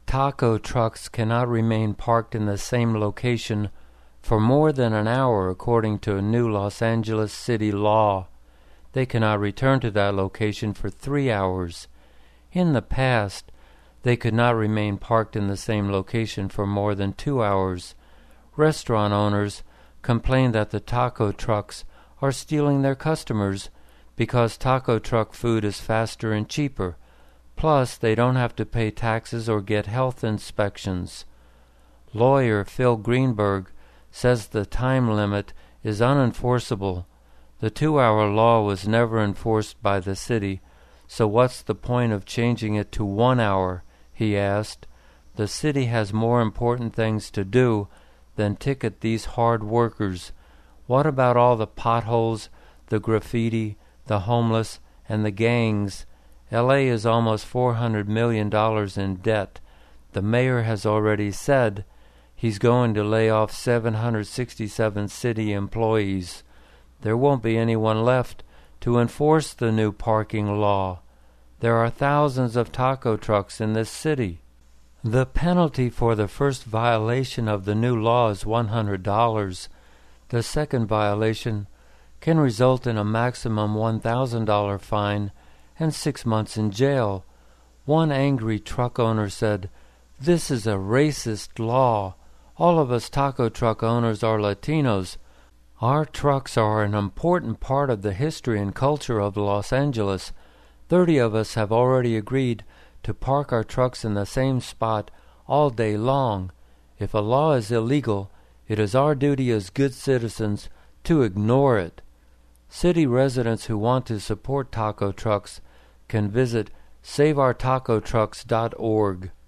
Taco trucks cannot remain parked in the same location for more than an hour according to a new Los Angeles City law. They cannot return to that location for 3 hours. In the past, they could not remain parked in the same location for more than 2 hours. Restaurant owners complain that the taco trucks are stealing their customers because taco truck food is faster and cheaper. Plus, they don't have to pay taxes or get health inspections. Lawyer Phil Greenberg says the time limit is unenforceable. The 2-hour law was never enforced by the city, so what's the point of changing it to 1 hour, he asked. The city has more important things to do than ticket these hard workers. What about all the potholes, the graffiti, the homeless, and the gangs? L.A. is almost $400 million in debt. The mayor has already said he's going to lay off 767 city employees. There won't be anyone left to enforce the new parking law. There are thousands of taco trucks in this city. The penalty for the first violation of the new law is $100. The second violation can result in a maximum $1,000 fine and 6 months in jail. One angry truck owner said, "This is a racist law. All of us taco truck owners are Latinos. Our trucks are an important part of the history and culture of Los Angeles. 30 of us have already agreed to park our trucks in the same spot all day long. If a law is illegal, it is our duty as good citizens to ignore it." City residents who want to support taco trucks can visit SaveOurTacoTrucks.org.